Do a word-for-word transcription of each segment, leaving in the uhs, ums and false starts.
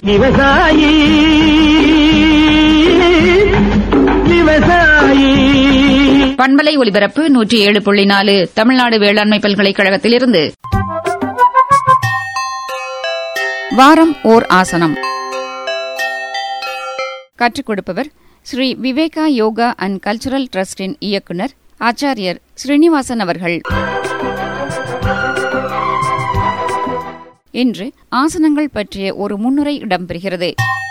விவசாயி விவசாயி பண்பலை ஒலிபரப்பு நூற்றி ஏழு புள்ளி நாலு தமிழ்நாடு வேளாண்மை பல்கலைக்கழகத்திலிருந்து வாரம் ஓர் ஆசனம் கற்றுக் கொடுப்பவர் ஸ்ரீ விவேகா யோகா அண்ட் கல்ச்சுரல் டிரஸ்டின் இயக்குனர் ஆச்சாரியர் ஸ்ரீனிவாசன் அவர்கள். இன்று ஆசனங்கள் பற்றிய ஒரு முன்னுரை இடம்பெறுகிறது.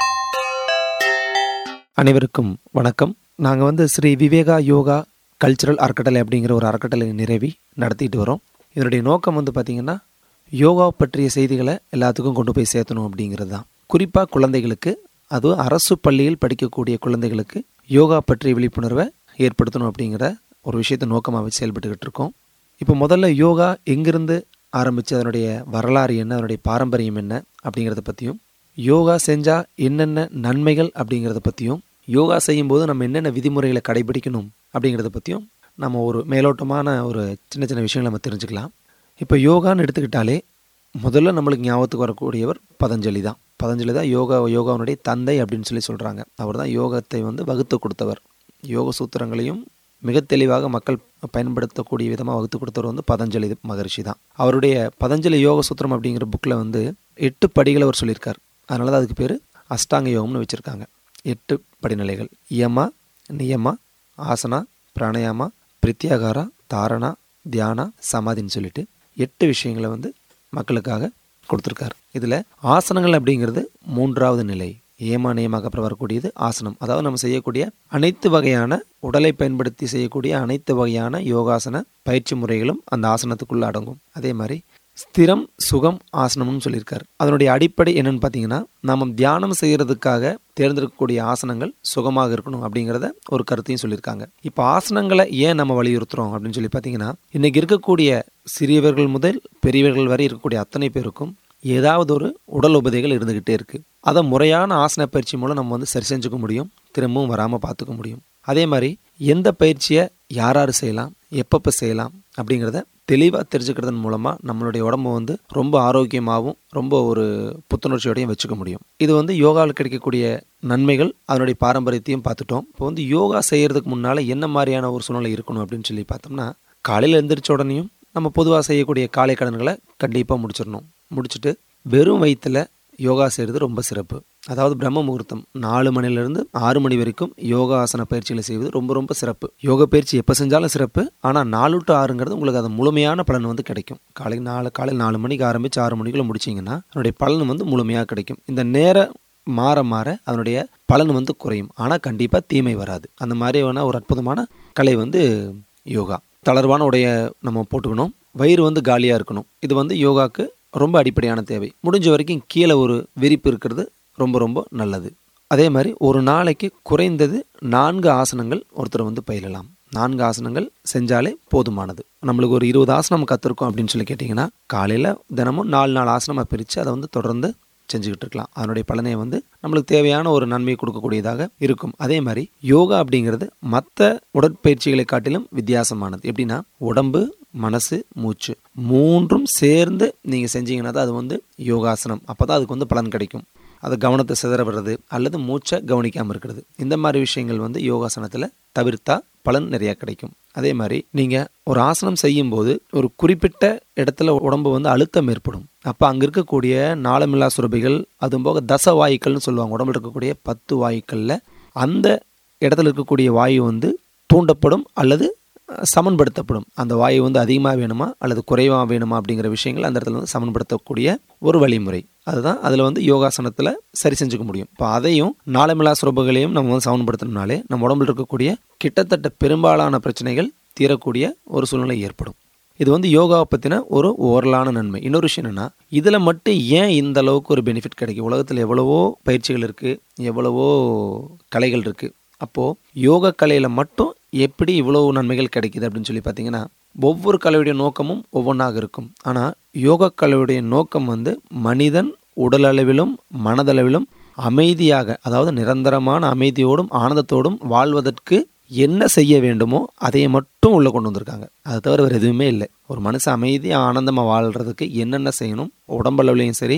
அனைவருக்கும் வணக்கம். நாங்கள் வந்து ஸ்ரீ விவேகா யோகா கல்ச்சுரல் அறக்கட்டளை அப்படிங்கிற ஒரு அறக்கட்டளை நிறுவி நடத்திட்டு வரோம். இதனுடைய நோக்கம் வந்து பார்த்திங்கன்னா யோகா பற்றிய செய்திகளை எல்லாத்துக்கும் கொண்டு போய் சேர்த்தணும் அப்படிங்கிறது தான். குறிப்பாக குழந்தைகளுக்கு, அதுவும் அரசு பள்ளியில் படிக்கக்கூடிய குழந்தைகளுக்கு யோகா பற்றிய விழிப்புணர்வை ஏற்படுத்தணும் அப்படிங்கிற ஒரு விஷயத்தை நோக்கமாக வச்சு செயல்பட்டுக்கிட்டு இருக்கோம். இப்போ முதல்ல யோகா எங்கிருந்து ஆரம்பித்து அதனுடைய வரலாறு என்ன, அதனுடைய பாரம்பரியம் என்ன அப்படிங்கிறத பற்றியும், யோகா செஞ்சால் என்னென்ன நன்மைகள் அப்படிங்கிறத பற்றியும், யோகா செய்யும்போது நம்ம என்னென்ன விதிமுறைகளை கடைபிடிக்கணும் அப்படிங்கிறத பற்றியும் நம்ம ஒரு மேலோட்டமான ஒரு சின்ன சின்ன விஷயங்களை நம்ம தெரிஞ்சுக்கலாம். இப்போ யோகான்னு எடுத்துக்கிட்டாலே முதல்ல நம்மளுக்கு ஞாபகத்துக்கு வரக்கூடியவர் பதஞ்சலி தான். பதஞ்சலி தான் யோகா யோகாவுடைய தந்தை அப்படின்னு சொல்லி சொல்கிறாங்க. அவர் தான் யோகத்தை வந்து வகுத்து கொடுத்தவர். யோக சூத்திரங்களையும் மிக தெளிவாக மக்கள் பயன்படுத்தக்கூடிய விதமாக வகுத்து கொடுத்தவர் வந்து பதஞ்சலி மகரிஷி தான். அவருடைய பதஞ்சலி யோக சூத்திரம் அப்படிங்கிற புக்கில் வந்து எட்டு படிகளை அவர் சொல்லியிருக்கார். அதனால தான் அதுக்கு பேர் அஷ்டாங்க யோகம்னு வச்சுருக்காங்க. எட்டு படிநிலைகள்: யமா, நியமா, ஆசனா, பிராணயாமா, பிரித்யாகாரா, தாரணா, தியானா, சமாதின்னு சொல்லிட்டு எட்டு விஷயங்களை வந்து மக்களுக்காக கொடுத்துருக்காரு. இதில் ஆசனங்கள் அப்படிங்கிறது மூன்றாவது நிலை. ஏமா நியமாக அப்புறம் வரக்கூடியது ஆசனம். அதாவது நம்ம செய்யக்கூடிய அனைத்து வகையான உடலை பயன்படுத்தி செய்யக்கூடிய அனைத்து வகையான யோகாசன பயிற்சி முறைகளும் அந்த ஆசனத்துக்குள்ளே அடங்கும். அதே மாதிரி ஸ்திரம் சுகம் ஆசனம்னு சொல்லியிருக்காரு. அதனுடைய அடிப்படை என்னன்னு பார்த்தீங்கன்னா, நம்ம தியானம் செய்கிறதுக்காக தேர்ந்தெடுக்கக்கூடிய ஆசனங்கள் சுகமாக இருக்கணும் அப்படிங்கிறத ஒரு கருத்தையும் சொல்லியிருக்காங்க. இப்போ ஆசனங்களை ஏன் நம்ம வலியுறுத்துகிறோம் அப்படின்னு சொல்லி பார்த்தீங்கன்னா, இன்றைக்கி இருக்கக்கூடிய சிறியவர்கள் முதல் பெரியவர்கள் வரை இருக்கக்கூடிய அத்தனை பேருக்கும் ஏதாவது ஒரு உடல் உபதைகள் இருந்துக்கிட்டே இருக்குது. அதை முறையான ஆசன பயிற்சி மூலம் நம்ம வந்து சரி செஞ்சுக்க முடியும், திரும்பவும் வராமல் பார்த்துக்க முடியும். அதே மாதிரி எந்த பயிற்சியை யார் யார் செய்யலாம், எப்பப்போ செய்யலாம் அப்படிங்கிறத தெளிவாக தெரிஞ்சுக்கிறதன் மூலமாக நம்மளுடைய உடம்பு வந்து ரொம்ப ஆரோக்கியமாகவும் ரொம்ப ஒரு புத்துணர்ச்சியோடையும் வச்சுக்க முடியும். இது வந்து யோகாவில் கிடைக்கக்கூடிய நன்மைகள், அதனுடைய பாரம்பரியத்தையும் பார்த்துட்டோம். இப்போ வந்து யோகா செய்கிறதுக்கு முன்னால் என்ன மாதிரியான ஒரு சூழ்நிலை இருக்கணும் அப்படின்னு சொல்லி பார்த்தோம்னா, காலையில் எழுந்திரிச்ச உடனேயும் நம்ம பொதுவாக செய்யக்கூடிய காலை கடன்களை கண்டிப்பாக முடிச்சிடணும். முடிச்சுட்டு வெறும் வயிற்றில் யோகா செய்கிறது ரொம்ப சிறப்பு. அதாவது பிரம்ம முகூர்த்தம் நாலு மணிலேருந்து ஆறு மணி வரைக்கும் யோகாசன பயிற்சிகளை செய்வது ரொம்ப ரொம்ப சிறப்பு. யோகா பயிற்சி எப்போ செஞ்சாலும் சிறப்பு. ஆனால் நாலு டு ஆறுங்கிறது உங்களுக்கு அது முழுமையான பலன் வந்து கிடைக்கும். காலை நாலு காலையில் நாலு மணிக்கு ஆரம்பித்து ஆறு மணிக்குள்ளே முடிச்சிங்கன்னா அதனுடைய பலன் வந்து முழுமையாக கிடைக்கும். இந்த நேரம் மாற மாற அதனுடைய பலன் வந்து குறையும். ஆனால் கண்டிப்பாக தீமை வராது. அந்த மாதிரி வேணால் ஒரு அற்புதமான கலை வந்து யோகா. தளர்வான உடைய நம்ம போட்டுக்கணும். வயிறு வந்து காலியாக இருக்கணும். இது வந்து யோகாவுக்கு ரொம்ப அடிப்படையான தேவை. முடிஞ்ச வரைக்கும் கீழே ஒரு விரிப்பு இருக்கிறது ரொம்ப ரொம்ப நல்லது. அதே மாதிரி ஒரு நாளைக்கு குறைந்தது நான்கு ஆசனங்கள் ஒருத்தர் வந்து பயிலலாம். நான்கு ஆசனங்கள் செஞ்சாலே போதுமானது. நம்மளுக்கு ஒரு இருபது ஆசனம் கற்றுருக்கோம் அப்படின்னு சொல்லி கேட்டிங்கன்னா, காலையில் தினமும் நாலு நாலு ஆசனமாக பிரித்து அதை வந்து தொடர்ந்து செஞ்சுக்கிட்டு இருக்கலாம். அதனுடைய பலனை வந்து நம்மளுக்கு தேவையான ஒரு நன்மையை கொடுக்கக்கூடியதாக இருக்கும். அதே மாதிரி யோகா அப்படிங்கிறது மற்ற உடற்பயிற்சிகளை காட்டிலும் வித்தியாசமானது. எப்படின்னா, உடம்பு, மனசு, மூச்சு மூன்றும் சேர்ந்து நீங்கள் செஞ்சீங்கன்னா தான் அது வந்து யோகாசனம். அப்போ தான் அதுக்கு வந்து பலன் கிடைக்கும். அது கவனத்தை சிதற விடுறது அல்லது மூச்சை கவனிக்காமல் இருக்கிறது, இந்த மாதிரி விஷயங்கள் வந்து யோகாசனத்தில் தவிர்த்தா பலன் நிறையா கிடைக்கும். அதே மாதிரி நீங்கள் ஒரு ஆசனம் செய்யும்போது ஒரு குறிப்பிட்ட இடத்துல உடம்பு வந்து அழுத்தம் ஏற்படும். அப்போ அங்கே இருக்கக்கூடிய நாளமில்லா சுரபிகள், அதுவும் போக தச வாயுக்கள்னு சொல்லுவாங்க. உடம்புல இருக்கக்கூடிய பத்து வாயுக்களில் அந்த இடத்துல இருக்கக்கூடிய வாயு வந்து தூண்டப்படும் அல்லது சமன்படுத்தப்படும். அந்த வாயு வந்து அதிகமாக வேணுமா அல்லது குறைவாக வேணுமா அப்படிங்கிற விஷயங்கள் அந்த இடத்துல வந்து சமன்படுத்தக்கூடிய ஒரு வழிமுறை. அதுதான் அதில் வந்து யோகாசனத்தில் சரி செஞ்சுக்க முடியும். இப்போ அதையும் நாளமில்லா சுரப்புகளையும் நம்ம வந்து சமன்படுத்தணும்னாலே நம்ம உடம்புல இருக்கக்கூடிய கிட்டத்தட்ட பெரும்பாலான பிரச்சனைகள் தீரக்கூடிய ஒரு சூழ்நிலை ஏற்படும். இது வந்து யோகாவை பற்றின ஒரு ஓரலான நன்மை. இன்னொரு விஷயம் என்னென்னா, இதில் மட்டும் ஏன் இந்த அளவுக்கு ஒரு பெனிஃபிட் கிடைக்கும்? உலகத்தில் எவ்வளவோ பயிற்சிகள் இருக்குது, எவ்வளவோ கலைகள் இருக்குது. அப்போது யோக கலையில் மட்டும் எப்படி இவ்வளோ நன்மைகள் கிடைக்குது அப்படின்னு சொல்லி பார்த்தீங்கன்னா, ஒவ்வொரு கலையுடைய நோக்கமும் ஒவ்வொன்றாக இருக்கும். ஆனால் யோக கலையுடைய நோக்கம் வந்து மனிதன் உடலளவிலும் மனதளவிலும் அமைதியாக, அதாவது நிரந்தரமான அமைதியோடும் ஆனந்தத்தோடும் வாழ்வதற்கு என்ன செய்ய வேண்டுமோ அதை மட்டும் உள்ளே கொண்டு வந்திருக்காங்க. அது தவிர வேறு எதுவுமே இல்லை. ஒரு மனுஷன் அமைதியாக ஆனந்தமாக வாழ்கிறதுக்கு என்னென்ன செய்யணும், உடம்பளவுலையும் சரி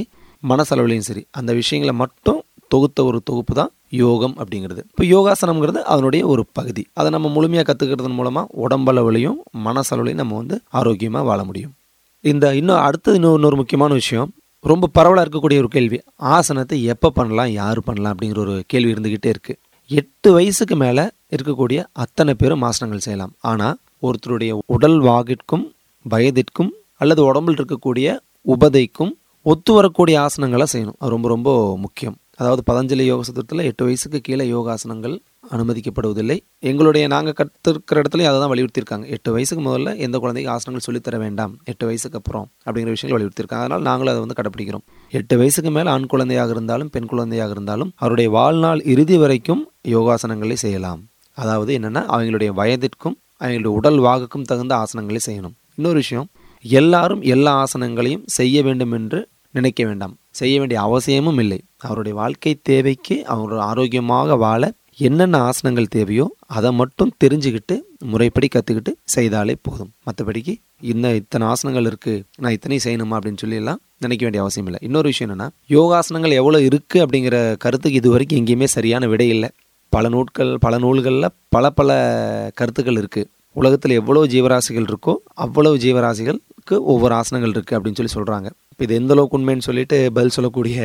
மனசளவுலையும் சரி, அந்த விஷயங்களை மட்டும் தொகுத்த ஒரு தொகுப்பு தான் யோகம் அப்படிங்கிறது. இப்போ யோகாசனம்ங்கிறது அதனுடைய ஒரு பகுதி. அதை நம்ம முழுமையாக கற்றுக்கிறதன் மூலமாக உடம்பளவுலையும் மனசளவுலையும் நம்ம வந்து ஆரோக்கியமாக வாழ முடியும். இந்த இன்னும் அடுத்தது இன்னும் இன்னொரு முக்கியமான விஷயம், ரொம்ப பரவலாக இருக்கக்கூடிய ஒரு கேள்வி, ஆசனத்தை எப்போ பண்ணலாம், யார் பண்ணலாம் அப்படிங்கிற ஒரு கேள்வி இருந்துக்கிட்டே இருக்குது. எட்டு வயசுக்கு மேலே இருக்கக்கூடிய அத்தனை பேரும் ஆசனங்கள் செய்யலாம். ஆனால் ஒருத்தருடைய உடல் வாகிற்கும் வயதிற்கும் அல்லது உடம்பில் இருக்கக்கூடிய உபதைக்கும் ஒத்து வரக்கூடிய ஆசனங்களை செய்யணும். அது ரொம்ப ரொம்ப முக்கியம். அதாவது பதஞ்சலி யோக சூத்திரத்தில் எட்டு வயசுக்கு கீழே யோகாசனங்கள் அனுமதிக்கப்படுவதில்லை. எங்களுடைய நாங்கள் கற்றுக்கிற இடத்துலையும் அதை தான் வலியுறுத்தியிருக்காங்க. எட்டு வயசுக்கு முதல்ல எந்த குழந்தைக்கு ஆசனங்கள் சொல்லித்தர வேண்டாம், எட்டு வயசுக்கு அப்புறம் அப்படிங்கிற விஷயங்கள் வலியுறுத்தியிருக்காங்க. அதனால் நாங்களும் அதை வந்து கடைப்பிடிக்கிறோம். எட்டு வயசுக்கு மேலே ஆண் குழந்தையாக இருந்தாலும் பெண் குழந்தையாக இருந்தாலும் அவருடைய வாழ்நாள் இறுதி வரைக்கும் யோகாசனங்களை செய்யலாம். அதாவது என்னென்னா, அவங்களுடைய வயதிற்கும் அவங்களுடைய உடல் வாகுக்கும் தகுந்த ஆசனங்களை செய்யணும். இன்னொரு விஷயம், எல்லாரும் எல்லா ஆசனங்களையும் செய்ய வேண்டும் என்று நினைக்க வேண்டாம். செய்ய வேண்டிய அவசியமும் இல்லை. அவருடைய வாழ்க்கை தேவைக்கு அவரோட ஆரோக்கியமாக வாழ என்னென்ன ஆசனங்கள் தேவையோ அதை மட்டும் தெரிஞ்சுக்கிட்டு முறைப்படி கற்றுக்கிட்டு செய்தாலே போதும். மற்றபடிக்கு இன்னும் இத்தனை ஆசனங்கள் இருக்குது, நான் இத்தனையும் செய்யணுமா அப்படின்னு சொல்லி எல்லாம் நினைக்க வேண்டிய அவசியம் இல்லை. இன்னொரு விஷயம் என்னென்னா, யோகாசனங்கள் எவ்வளோ இருக்குது அப்படிங்கிற கருத்துக்கு இது வரைக்கும் எங்கேயுமே சரியான விடை இல்லை. பல நூட்கள் பல நூல்களில் பல பல கருத்துக்கள் இருக்குது. உலகத்தில் எவ்வளோ ஜீவராசிகள் இருக்கோ அவ்வளவு ஜீவராசிகளுக்கு ஒவ்வொரு ஆசனங்கள் இருக்குது அப்படின்னு சொல்லி சொல்கிறாங்க. இப்போ இது எந்த அளவுக்கு உண்மைன்னு சொல்லிட்டு பதில் சொல்லக்கூடிய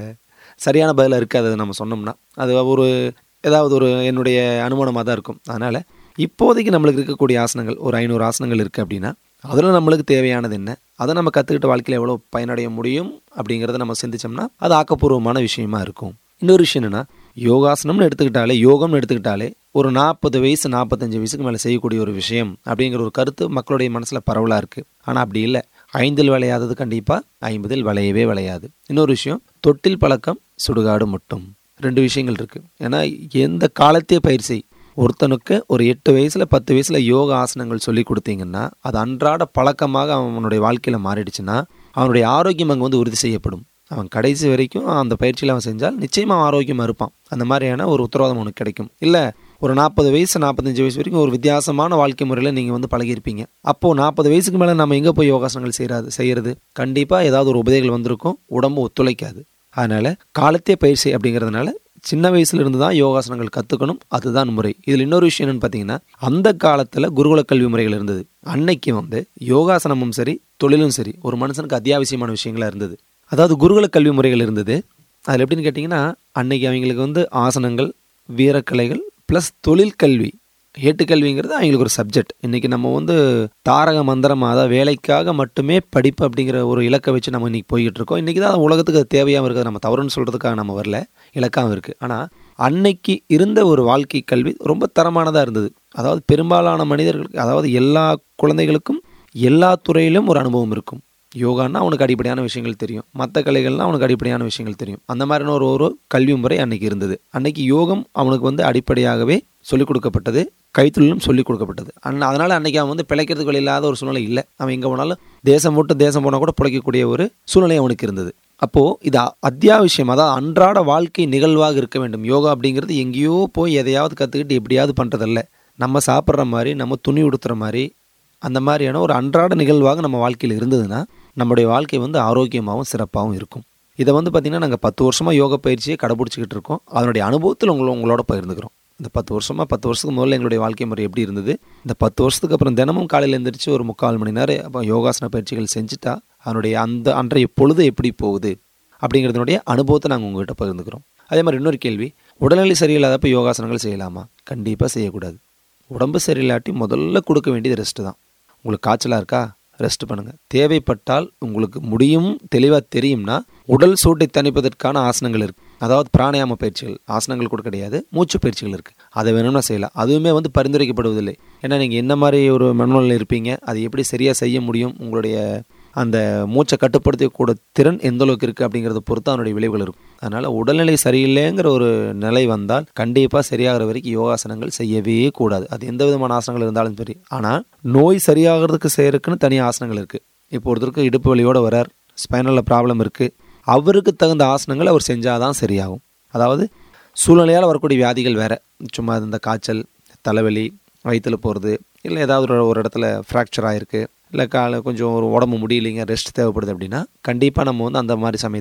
சரியான பதிலாக இருக்காது. அதை நம்ம சொன்னோம்னா அது ஒரு ஏதாவது ஒரு என்னுடைய அனுமானமாக தான் இருக்கும். அதனால் இப்போதைக்கு நம்மளுக்கு இருக்கக்கூடிய ஆசனங்கள் ஒரு ஐநூறு ஆசனங்கள் இருக்குது அப்படின்னா அதில் நம்மளுக்கு தேவையானது என்ன, அதை நம்ம கற்றுக்கிட்ட வாழ்க்கையில் எவ்வளோ பயனடைய முடியும் அப்படிங்கிறத நம்ம சிந்திச்சோம்னா அது ஆக்கப்பூர்வமான விஷயமா இருக்கும். இன்னொரு விஷயம் என்னென்னா, யோகாசனம்னு எடுத்துக்கிட்டாலே யோகம்னு எடுத்துக்கிட்டாலே ஒரு நாற்பது வயசு நாற்பத்தஞ்சு வயசுக்கு மேலே செய்யக்கூடிய ஒரு விஷயம் அப்படிங்கிற ஒரு கருத்து மக்களுடைய மனசில் பரவலாக இருக்குது. ஆனால் அப்படி இல்லை. ஐந்தில் விளையாதது கண்டிப்பாக ஐம்பதில் விளையவே விளையாது. இன்னொரு விஷயம், தொட்டில் பழக்கம் சுடுகாடு மட்டும். ரெண்டு விஷயங்கள் இருக்குது. ஏன்னா எந்த காலத்தையே பயிற்சி ஒருத்தனுக்கு ஒரு எட்டு வயசில் பத்து வயசில் யோக ஆசனங்கள் சொல்லி கொடுத்தீங்கன்னா அது அன்றாட பழக்கமாக அவனுடைய வாழ்க்கையில் மாறிடுச்சுன்னா அவனுடைய ஆரோக்கியம் அங்கே வந்து உறுதி செய்யப்படும். அவன் கடைசி வரைக்கும் அந்த பயிற்சியில் அவன் செஞ்சால் நிச்சயமாக ஆரோக்கியமாக இருப்பான். அந்த மாதிரியான ஒரு உத்தரவாதம் அவனுக்கு கிடைக்கும். இல்லை ஒரு நாற்பது வயசு நாற்பத்தஞ்சு வயசு வரைக்கும் ஒரு வித்தியாசமான வாழ்க்கை முறையில் நீங்கள் வந்து பழகியிருப்பீங்க. அப்போது நாற்பது வயசுக்கு மேலே நம்ம எங்கே போய் யோகாசனங்கள் செய்யாது செய்கிறது கண்டிப்பாக ஏதாவது ஒரு உபதைகள் வந்திருக்கும், உடம்பு ஒத்துழைக்காது. அதனால் காலத்தே பயிற்சி அப்படிங்கிறதுனால சின்ன வயசுலேருந்து தான் யோகாசனங்கள் கற்றுக்கணும், அதுதான் முறை. இதில் இன்னொரு விஷயம் என்னென்னு பார்த்தீங்கன்னா, அந்த காலத்தில் குருகுல கல்வி முறைகள் இருந்தது. அன்னைக்கு வந்து யோகாசனமும் சரி தொழிலும் சரி ஒரு மனுஷனுக்கு அத்தியாவசியமான விஷயங்களாக இருந்தது. அதாவது குருகுல கல்வி முறைகள் இருந்தது. அதில் எப்படின்னு கேட்டிங்கன்னா, அன்னைக்கு அவங்களுக்கு வந்து ஆசனங்கள், வீரக்கலைகள் ப்ளஸ் தொழில் கல்வி, ஏட்டுக்கல்விங்கிறது அவங்களுக்கு ஒரு சப்ஜெக்ட். இன்றைக்கி நம்ம வந்து தாரக மந்திரமாக அதாவது வேலைக்காக மட்டுமே படிப்பு அப்படிங்கிற ஒரு இலக்கை வச்சு நம்ம இன்றைக்கி போய்கிட்டு இருக்கோம். இன்றைக்கி தான் உலகத்துக்கு அது தேவையாகவும் இருக்குது. நம்ம தவறுன்னு சொல்கிறதுக்காக நம்ம வரல, இலக்காகவும் இருக்குது. ஆனால் அன்னைக்கு இருந்த ஒரு வாழ்க்கை கல்வி ரொம்ப தரமானதாக இருந்தது. அதாவது பெரும்பாலான மனிதர்களுக்கு, அதாவது எல்லா குழந்தைகளுக்கும் எல்லா துறையிலும் ஒரு அனுபவம் இருக்கும். யோகான்னா அவனுக்கு அடிப்படையான விஷயங்கள் தெரியும், மற்ற கலைகள்லாம் அவனுக்கு அடிப்படையான விஷயங்கள் தெரியும். அந்த மாதிரியான ஒரு ஒரு கல்வி முறை அன்னைக்கு இருந்தது. அன்னைக்கு யோகம் அவனுக்கு வந்து அடிப்படையாகவே சொல்லிக் கொடுக்கப்பட்டது, கைத்தொழிலும் சொல்லிக் கொடுக்கப்பட்டது. அண்ணா அதனால் அன்றைக்கி அவன் வந்து பிழைக்கிறதுக்கு வழி இல்லாத ஒரு சூழ்நிலை இல்லை. அவன் எங்கே போனாலும் தேசம் விட்டு தேசம் போனால் கூட பிழைக்கக்கூடிய ஒரு சூழ்நிலை அவனுக்கு இருந்தது. அப்போது இது அத்தியாவசியம், அதாவது அன்றாட வாழ்க்கை நிகழ்வாக இருக்க வேண்டும். யோகா அப்படிங்கிறது எங்கேயோ போய் எதையாவது கற்றுக்கிட்டு எப்படியாவது பண்ணுறதில்ல. நம்ம சாப்பிட்ற மாதிரி, நம்ம துணி உடுத்துகிற மாதிரி, அந்த மாதிரியான ஒரு அன்றாட நிகழ்வாக நம்ம வாழ்க்கையில் இருந்ததுன்னா நம்முடைய வாழ்க்கை வந்து ஆரோக்கியமாகவும் சிறப்பாகவும் இருக்கும். இதை வந்து பார்த்திங்கன்னா நாங்கள் பத்து வருஷமாக யோகா பயிற்சியை கடைபிடிச்சிக்கிட்டு இருக்கோம். அதனுடைய அனுபவத்தில் உங்களை உங்களோட பகிர்ந்துக்கிறோம். இந்த பத்து வருஷமாக பத்து வருஷத்துக்கு முதல்ல எங்களுடைய வாழ்க்கை முறை எப்படி இருந்தது, இந்த பத்து வருஷத்துக்கு அப்புறம் தினமும் காலையில் எழுந்திரிச்சு ஒரு முக்கால் மணி நேரம் அப்போ யோகாசன பயிற்சிகள் செஞ்சுட்டா அதனுடைய அந்த அன்றைய பொழுது எப்படி போகுது அப்படிங்கிறதுனுடைய அனுபவத்தை நாங்கள் உங்கள்கிட்ட பகிர்ந்துக்கிறோம். அதே மாதிரி இன்னொரு கேள்வி, உடல்நிலை சரியில்லாதப்போ யோகாசனங்கள் செய்யலாமா? கண்டிப்பாக செய்யக்கூடாது. உடம்பு சரியில்லாட்டி முதல்ல கொடுக்க வேண்டியது ரெஸ்ட்டு தான். உங்களுக்கு காய்ச்சலாக இருக்கா, ரெஸ்ட் பண்ணுங்கள். தேவைப்பட்டால் உங்களுக்கு முடியும் தெளிவாக தெரியும்னா உடல் சூட்டை தணிப்பதற்கான ஆசனங்கள் இருக்குது. அதாவது பிராணாயாம பயிற்சிகள், ஆசனங்கள் கூட கிடையாது, மூச்சு பயிற்சிகள் இருக்குது. அதை வேணும்னா செய்யலாம். அதுவுமே வந்து பரிந்துரைக்கப்படுவதில்லை. ஏன்னா நீங்கள் என்ன மாதிரி ஒரு மனநிலையில் இருப்பீங்க, அது எப்படி சரியாக செய்ய முடியும், உங்களுடைய அந்த மூச்சை கட்டுப்படுத்தக்கூட திறன் எந்த அளவுக்கு இருக்குது அப்படிங்கிறத பொறுத்து அதனுடைய விளைவுகள் இருக்கும். அதனால் உடல்நிலை சரியில்லைங்கிற ஒரு நிலை வந்தால் கண்டிப்பாக சரியாகிற வரைக்கும் யோகாசனங்கள் செய்யவே கூடாது. அது எந்த விதமான ஆசனங்கள் இருந்தாலும் சரி. ஆனால் நோய் சரியாகிறதுக்கு செய்யறதுக்குன்னு தனியாக ஆசனங்கள் இருக்குது. இப்போ ஒருத்தருக்கு இடுப்பு வலியோடு வரார், ஸ்பைனலில் ப்ராப்ளம் இருக்குது, அவருக்கு தகுந்த ஆசனங்கள் அவர் செஞ்சால் தான் சரியாகும். அதாவது சூழ்நிலையால் வரக்கூடிய வியாதிகள் வேறு, சும்மா இந்த காய்ச்சல், தலைவலி, வயிற்றில் போகிறது, இல்லை ஏதாவது ஒரு இடத்துல ஃப்ராக்சர் ஆகிருக்கு, இல்லை காலை கொஞ்சம் ஒரு உடம்பு முடியலைங்க, ரெஸ்ட் தேவைப்படுது அப்படின்னா கண்டிப்பாக நம்ம வந்து அந்த மாதிரி சமயத்தில்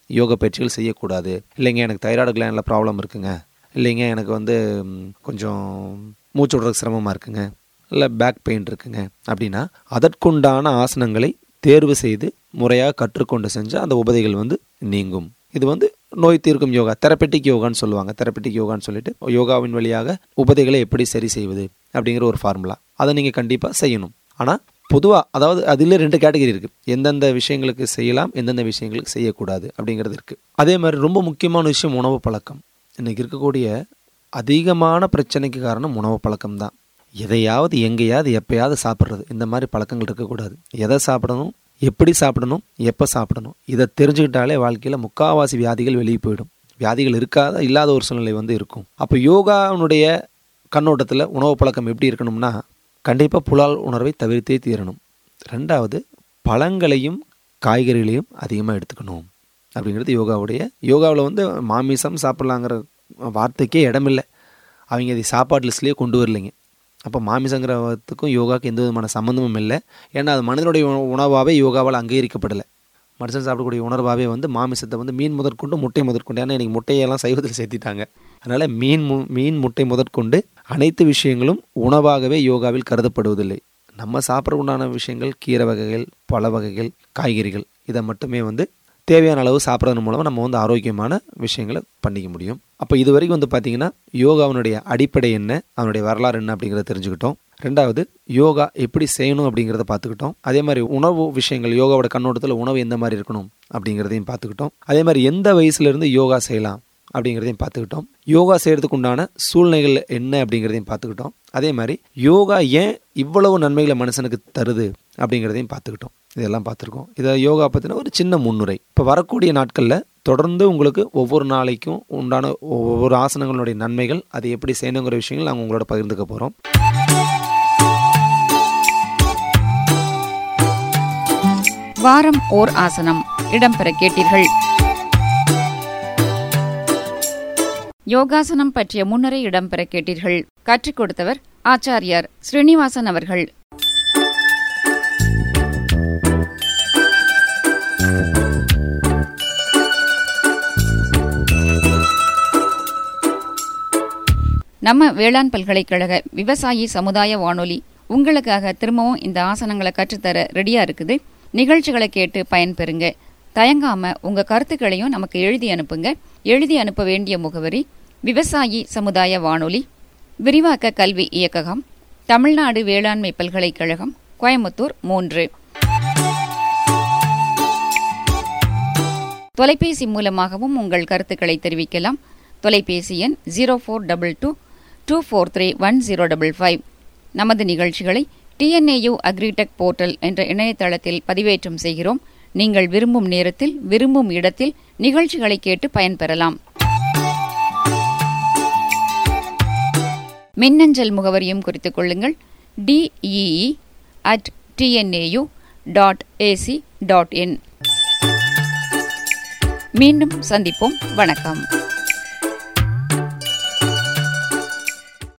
யோகா பயிற்சிகள் செய்யக்கூடாது. இல்லைங்க எனக்கு தைராய்டு கிளாண்டில் ப்ராப்ளம் இருக்குங்க, இல்லைங்க எனக்கு வந்து கொஞ்சம் மூச்சு விடுறதுக்கு சிரமமாக இருக்குங்க, இல்லை பேக் பெயின் இருக்குங்க அப்படின்னா அதற்குண்டான ஆசனங்களை தேர்வு செய்து முறையாக கற்றுக்கொண்டு செஞ்சால் அந்த உபதைகள் வந்து நீங்கும். இது வந்து நோய் தீர்க்கும் யோகா, தெரப்பெட்டிக் யோகான்னு சொல்லுவாங்க. தெரப்பெட்டிக் யோகான்னு சொல்லிட்டு யோகாவின் வழியாக உபதைகளை எப்படி சரி செய்வது அப்படிங்கிற ஒரு ஃபார்முலா. அதை நீங்கள் கண்டிப்பாக செய்யணும். ஆனால் பொதுவாக அதாவது அதில் ரெண்டு கேட்டகரி இருக்குது. எந்தெந்த விஷயங்களுக்கு செய்யலாம், எந்தெந்த விஷயங்களுக்கு செய்யக்கூடாது அப்படிங்கிறது இருக்குது. அதே மாதிரி ரொம்ப முக்கியமான விஷயம் உணவு பழக்கம். இன்றைக்கி இருக்கக்கூடிய அதிகமான பிரச்சனைக்கு காரணம் உணவு பழக்கம் தான். எதையாவது எங்கேயாவது எப்போயாவது சாப்பிட்றது, இந்த மாதிரி பழக்கங்கள் இருக்கக்கூடாது. எதை சாப்பிடணும், எப்படி சாப்பிடணும், எப்போ சாப்பிடணும், இதை தெரிஞ்சுக்கிட்டாலே வாழ்க்கையில் முக்கால்வாசி வியாதிகள் வெளியே போயிடும். வியாதிகள் இருக்காத இல்லாத ஒரு சூழ்நிலை வந்து இருக்கும். அப்போ யோகாவுடைய கண்ணோட்டத்தில் உணவு பழக்கம் எப்படி இருக்கணும்னா கண்டிப்பாக புலால் உணர்வை தவிர்த்தே தீரணும். ரெண்டாவது பழங்களையும் காய்கறிகளையும் அதிகமாக எடுத்துக்கணும் அப்படிங்கிறது யோகாவுடைய. யோகாவில் வந்து மாமிசம் சாப்பிட்லாங்கிற வார்த்தைக்கே இடமில்லை. அவங்க அதை சாப்பாடு லிஸ்ட்லேயே கொண்டு வரலைங்க. அப்போ மாமிசங்கிறதுக்கும் யோகாவுக்கு எந்த விதமான சம்மந்தமும் இல்லை. ஏன்னா அது மனிதனுடைய உணவாகவே யோகாவால் அங்கீகரிக்கப்படலை. மனுஷன் சாப்பிடக்கூடிய உணர்வாகவே வந்து மாமிசத்தை வந்து மீன் முதற்கொண்டு முட்டை முதற்கொண்டு, ஏன்னா இன்றைக்கி முட்டையெல்லாம் சைவத்தில் சேர்த்திட்டாங்க. அதனால் மீன் மு மீன் முட்டை முதற்கொண்டு அனைத்து விஷயங்களும் உணவாகவே யோகாவில் கருதப்படுவதில்லை. நம்ம சாப்பிட்ற உண்டான விஷயங்கள் கீரை வகைகள், பழ வகைகள், காய்கறிகள், இதை மட்டுமே வந்து தேவையான அளவு சாப்பிட்றது மூலமாக நம்ம வந்து ஆரோக்கியமான விஷயங்களை பண்ணிக்க முடியும். அப்போ இது வரைக்கும் வந்து பார்த்திங்கன்னா யோகாவினுடைய அடிப்படை என்ன, அவனுடைய வரலாறு என்ன அப்படிங்கிறத தெரிஞ்சுக்கிட்டோம். ரெண்டாவது யோகா எப்படி செய்யணும் அப்படிங்கிறத பார்த்துக்கிட்டோம். அதே மாதிரி உணவு விஷயங்கள், யோகாவோட கண்ணோட்டத்தில் உணவு எந்த மாதிரி இருக்கணும் அப்படிங்கிறதையும் பார்த்துக்கிட்டோம். அதே மாதிரி எந்த வயசுலேருந்து யோகா செய்யலாம் அப்படிங்கிறதையும் பார்த்துக்கிட்டோம். யோகா செய்கிறதுக்கு உண்டான சூழ்நிலைகள் என்ன அப்படிங்கிறதையும் பார்த்துக்கிட்டோம். அதே மாதிரி யோகா ஏன் இவ்வளவு நன்மைகளை மனுஷனுக்கு தருது அப்படிங்கிறதையும் பார்த்துக்கிட்டோம். இதெல்லாம் பார்த்துருக்கோம். இதை யோகா பற்றின ஒரு சின்ன முன்னுரை. இப்போ வரக்கூடிய நாட்களில் தொடர்ந்து உங்களுக்கு ஒவ்வொரு நாளைக்கும் உண்டான ஒவ்வொரு ஆசனங்களுடைய நன்மைகள், அது எப்படி செய்யணுங்கிற விஷயங்கள் நாங்கள் உங்களோட பகிர்ந்துக்க போகிறோம். வாரம் ஓர் ஆசனம் இடம்பெற கேட்டீர்கள். யோகாசனம் பற்றிய முன்னரே இடம்பெற கேட்டீர்கள். கற்றுக் கொடுத்தவர் ஆச்சாரியார் ஸ்ரீனிவாசன் அவர்கள். நம்ம வேளாண் பல்கலைக்கழக விவசாயி சமுதாய வானொலி உங்களுக்காக திரும்பவும் இந்த ஆசனங்களை கற்றுத்தர ரெடியா இருக்குது. நிகழ்ச்சிகளை கேட்டு பயன்பெறுங்க. தயங்காம உங்க கருத்துக்களையும் நமக்கு எழுதி அனுப்புங்க. எழுதி அனுப்ப வேண்டிய முகவரி விவசாயி சமுதாய வானொலி, விரிவாக்க கல்வி இயக்ககம், தமிழ்நாடு வேளாண்மை பல்கலைக்கழகம், கோயம்புத்தூர் மூன்று. தொலைபேசி மூலமாகவும் உங்கள் கருத்துக்களை தெரிவிக்கலாம். தொலைபேசி எண் zero four double two two four three one zero double five. நமது நிகழ்ச்சிகளை டிஎன்ஏயு அக்ரிடெக் போர்ட்டல் என்ற இணையதளத்தில் பதிவேற்றம் செய்கிறோம். நீங்கள் விரும்பும் நேரத்தில் விரும்பும் இடத்தில் நிகழ்ச்சிகளை கேட்டு பயன்பெறலாம். மின்னஞ்சல் முகவரியும் குறித்துக் கொள்ளுங்கள். DEE at TNAU dot AC dot in. மீண்டும் சந்திப்போம். வணக்கம்.